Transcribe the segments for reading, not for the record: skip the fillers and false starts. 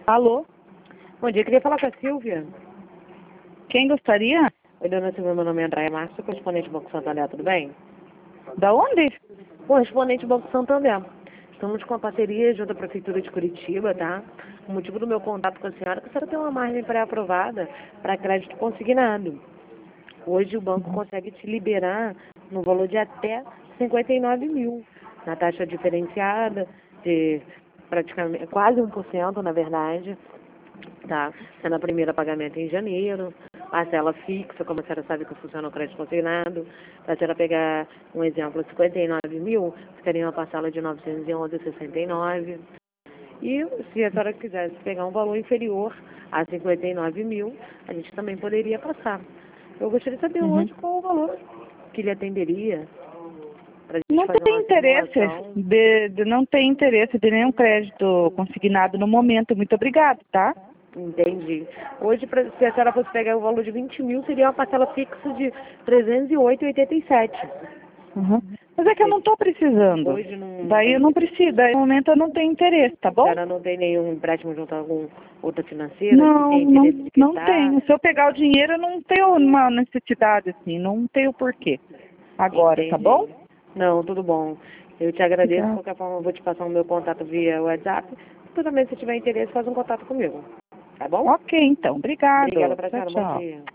Alô? Bom dia, queria falar com a Silvia. Quem gostaria? Oi, dona Silvia, meu nome é Andréia Márcio, correspondente do Banco Santander, tudo bem? Da onde? Correspondente do Banco Santander. Estamos com a parceria junto à Prefeitura de Curitiba, tá? O motivo do meu contato com a senhora é que a senhora tem uma margem pré-aprovada para crédito consignado. Hoje o banco consegue te liberar no valor de até 59 mil, na taxa diferenciada de praticamente quase 1%, na verdade, tá? Sendo a primeira pagamento em janeiro, parcela fixa, como a senhora sabe que funciona o crédito consignado. Para a senhora pegar um exemplo, 59 mil, ficaria uma parcela de 911,69. E se a senhora quisesse pegar um valor inferior a 59 mil, a gente também poderia passar. Eu gostaria de saber hoje qual o valor que lhe atenderia para a gente Não fazer tem uma interesse simulação. não tem interesse de nenhum crédito consignado no momento. Muito obrigada, tá? Entendi. Hoje, se a senhora fosse pegar o valor de 20 mil, seria uma parcela fixa de 308,87. Uhum. Mas é que eu não estou precisando. Hoje não. Daí eu não preciso, daí no momento eu não tenho interesse, tá A bom? senhora não tem nenhum empréstimo junto a algum outra financeira que Não, tem interesse de não quitar? tenho. Se eu pegar o dinheiro, eu não tenho uma necessidade assim, não tenho porquê. Agora, tá Entendi. bom? Não, tudo bom. Eu te agradeço. De Obrigada. qualquer forma, eu vou te passar o meu contato via WhatsApp. Futuramente, se tiver interesse, faz um contato comigo. Tá bom? Ok, então. Obrigada Obrigado. pra Tchau, senhora. Bom tchau. dia.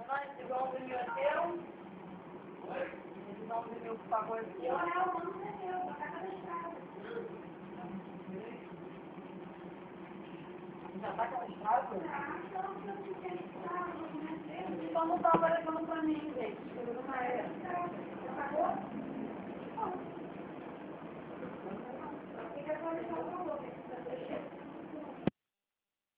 Só não tá aparecendo pra mim, gente.